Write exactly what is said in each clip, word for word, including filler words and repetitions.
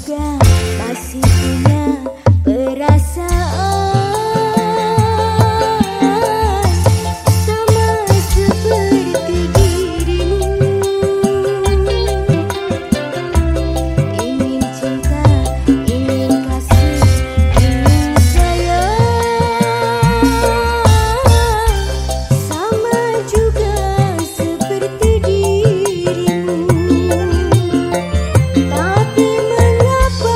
juga masih punya perasaan sama seperti dirimu. Ingin cinta, ingin kasih, ingin sayang sama juga seperti dirimu. Tapi mengapa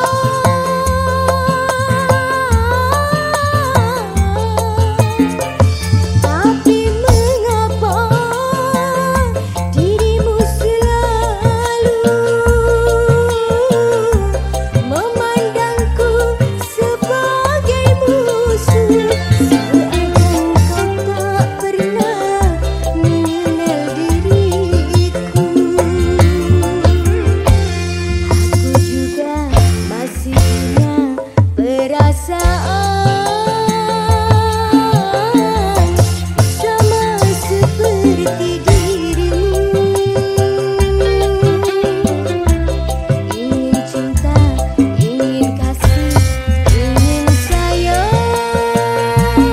Tapi mengapa dirimu selalu memandangku sebagai musuh, seakan kau tak pernah mengenal diriku. Aku juga masih punya perasaan sama seperti dirimu. Ingin cinta, ingin kasih, ingin sayang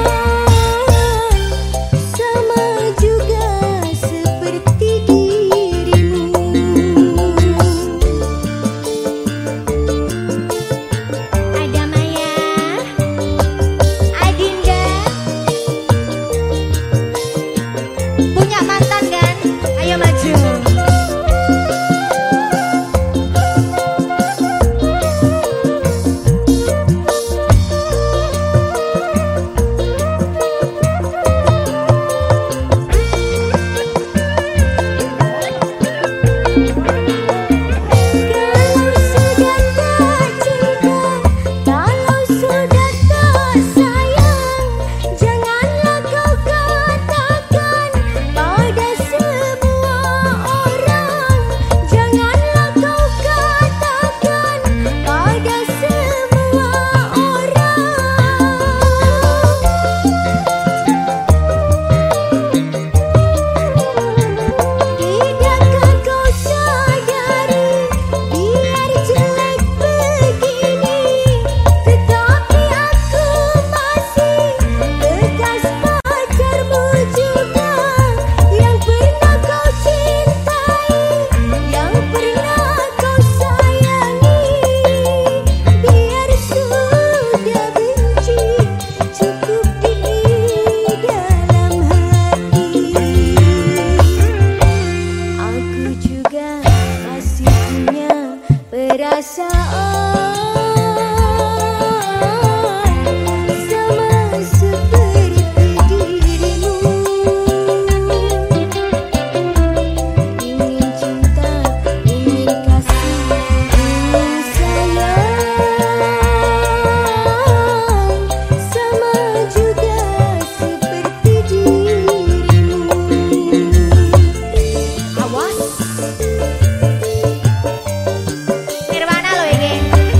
sama juga seperti dirimu. Ada Maya, Adinda, punya mantan kan? Ayo maju. Kalau sudah tak cinta, kalau sudah tak sayang, janganlah kau katakan pada semua orang. Janganlah kau katakan pada semua orang. Tidakkah kau sadari, biar jelek begini, tetapi aku masih bekas pacarmu juga, yang pernah kau cintai, yang pernah kau sayangi. Biar sudah benci, cukup di dalam hati. Aku juga masih punya perasaan sama seperti dirimu. Ingin cinta, ingin kasih, ingin sayang sama juga seperti dirimu. Awas, Nirwana loh ini.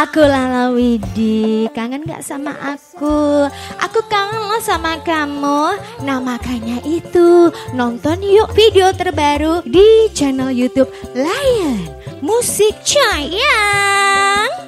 Aku Lala Widi, kangen gak sama aku? Aku kangen loh sama kamu. Nah makanya itu, nonton yuk video terbaru di channel YouTube Lion Musik Sayang.